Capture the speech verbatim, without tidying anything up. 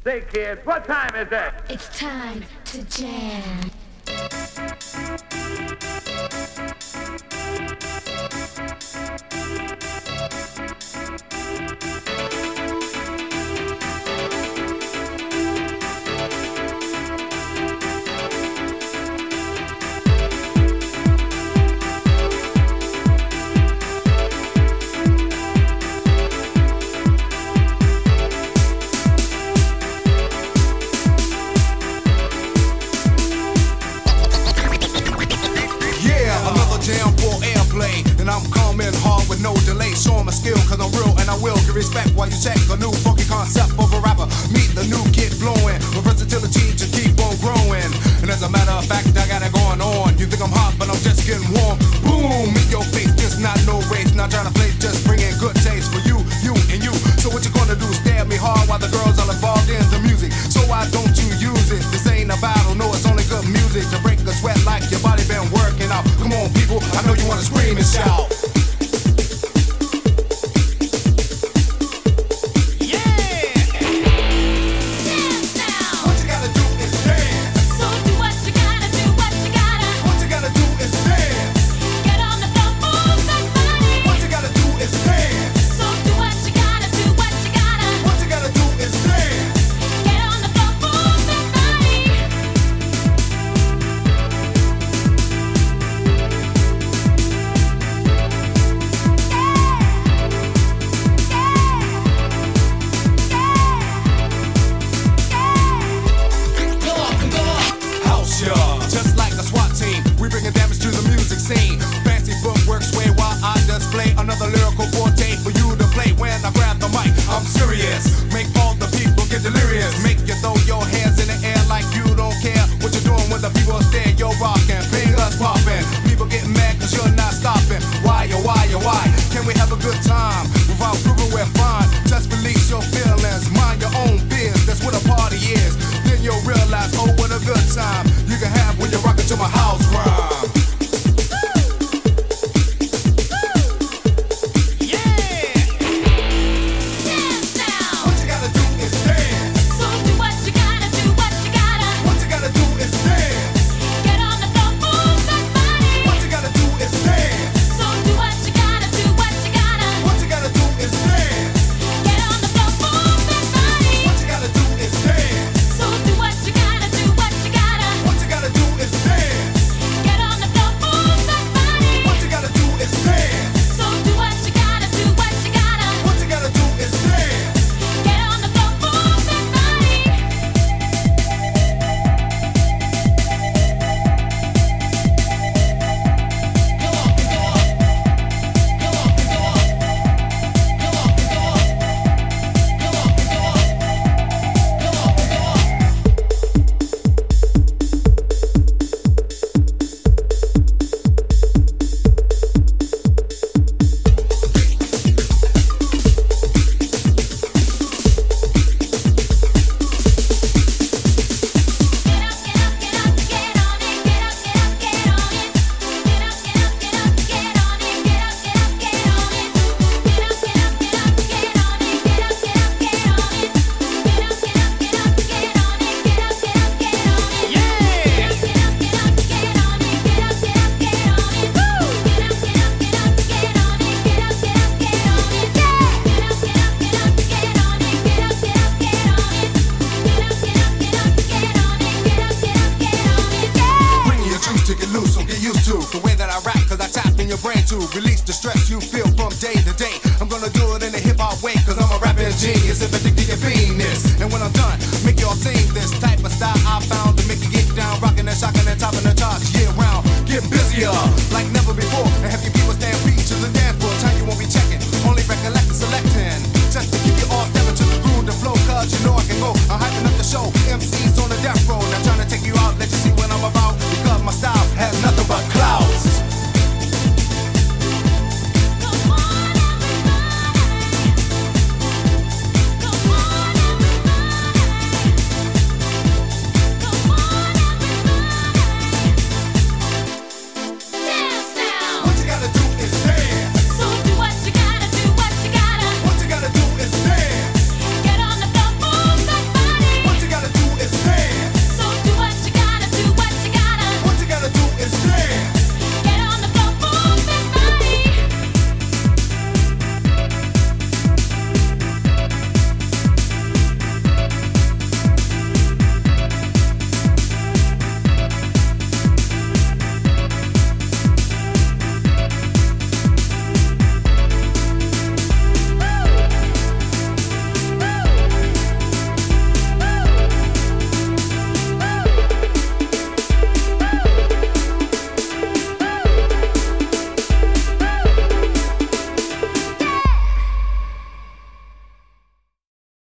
Say, kids, what time is it? It's time to jam. No delay, show my skill, cause I'm real and I will give respect while you check a new funky concept of a rapper. Meet the new kid blowing, with versatility to keep on growing. And as a matter of fact, I got it going on. You think I'm hot, but I'm just getting warm. Boom, in your face, just not no race. Not trying to play, just bringing good taste for you, you, and you. So what you gonna do, stab me hard while the girls are involved in the music. So why don't you use it? This ain't a battle, no, it's only good music to break a sweat like your body been working out. Come on, people, I know you wanna scream and shout. Release the stress you feel from day to day.